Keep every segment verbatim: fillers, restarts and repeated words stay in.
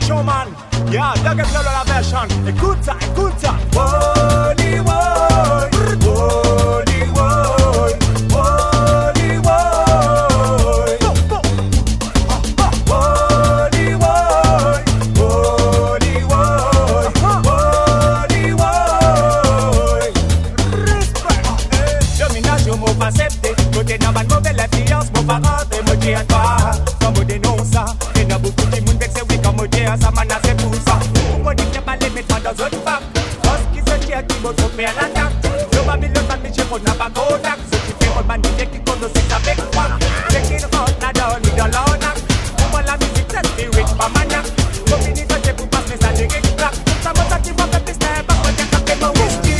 connexion, man. Yeah, dog et la version. Écoute ça, écoute ça. Wally Woy, Wally Woy, Wally Woy, Wally Woy, Wally Woy, Wally Woy. Respect. Domination, mot pas accepté. Côté n'a pas de mauvaise influence, mon parent te me dit à toi. Comme on dénonce ça, il y a beaucoup de monde vexé, oui, comme on dit à ça, man, c'est pour ça. Pourquoi dire qu'il n'y a pas les méthodes dans un bac? Parce qu'ils se tirent, qui vont se faire l'attaque. Le Babylone, pas de métier, on n'a pas contact. Ceux qui fait votre manité, qui compte aussi avec moi. C'est qu'ils rentrent là-dedans, ni dans l'arnaque. Pour moi, la musique, c'est spirit, pas maniaque. Pour finir, c'est pour passer mes salles, et clac. Ça me ça qui va faire plus n'est pas pour dire capter mon whisky.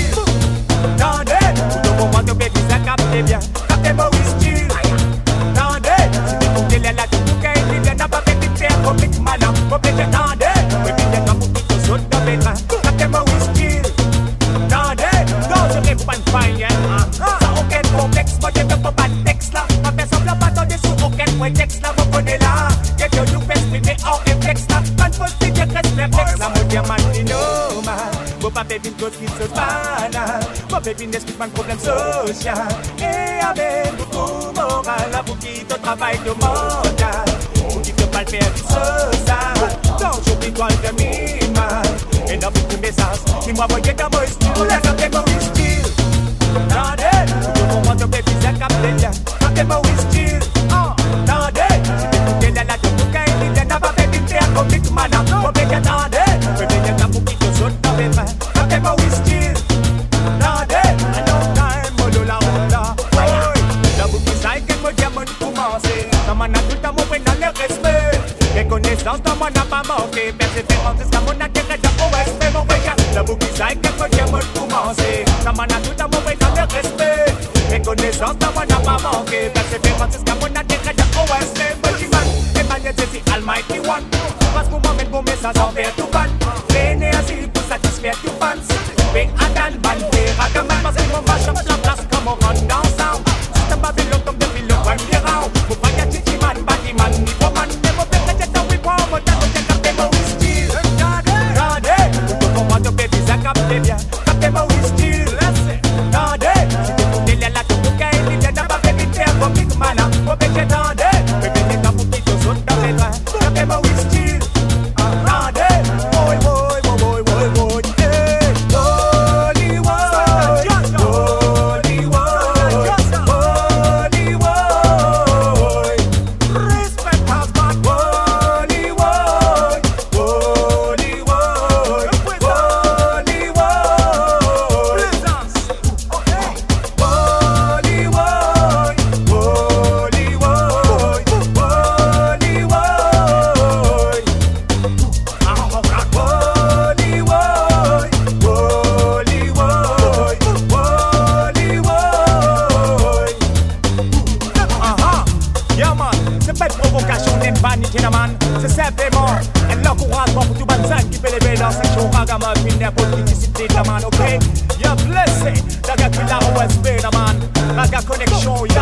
Tendez, tout le moment, tu peux dire ça, capter bien. Capter mon whisky. Tendez, si tu peux dire là, tu peux qu'il y ait n'a pas fait de faire comme une malade. Faut que tu tendez, mais puis il y a pour que tu sautes dans mes mains. Capter mon whisky. Tendez, non, je rêve pas de faille. Ça aucun complexe, moi je veux pas de texte là. On fait semblant pas attendre sur aucun prétexte là. Vous prenez là, y'a que nous fait exprimer en réflexe là. Quand faut se dire reste réflexe là, mon diamant dino man. Faut pas faire une chose qui se banale. Faut faire une esprit de problème social. Et avec beaucoup moral là, pour qui te travail de mental. Pour qui te pas le faire du social. Donc j'oublie toi le demi-mal. Et dans beaucoup de messages qui m'envoyaient dans mon style. Pour la santé mon style. Tendez, tout le monde te fait bizarre capter bien. Capter mon style. Tendez, si tu écoutes là là, tu peux qu'à éviter. N'a pas fait vite faire comme tout malade. Faut bien t'attendre. Faut bien t'attendre pour qui te saute dans mes mains. Capter mon style. Tendez, a long time, molo la onda. La boucle ça est que mon diamant commencer. Dans mon a tout le temps mon dans le respect. Les connaissances dans mon n'a pas manqué. Persévérance jusqu'à mon intérêt dans O S P mon regard. La boucle ça est que mon diamant commencer. Dans mon a tout le temps mon dans le respect. Les connaissances dans mon n'a pas manqué. Persévérance jusqu'à mon intérêt dans O S P mon diamant. Emmanuel c'est the Almighty One. Parce qu'on m'emmène bon message envers tout fan. L'énergie pour satisfaire tout fans. Big Adam, Bandé, Ragaman, parce qu'ils vont marcher la place comme on rentre dans sound. C'est un Babylone comme depuis le premier round. Faut pas y a Chichi man, Batman, Nico man. Mais mon père est dans we want, mon tante est capté mon whisky. Regardez, tout le monde te fait bizarre, capté bien. Capté mon whisky, regardez. Si tu écoutes les là, tu peux qu'à éviter. N'a pas fait vite faire comme Big Man. Faut bien t'attendre, mais bien t'es pour qui te saute dans les mains. Capté mon whisky, regardez. Boy, boy, boy, boy, boy, boy. C'est simplement un encouragement pour tout le monde qui peut lever dans cette show. Ragama, puis n'importe qui discipline, la man, ok? Y'a blessé, la gars qui l'a O S B, la man. La gars connexion,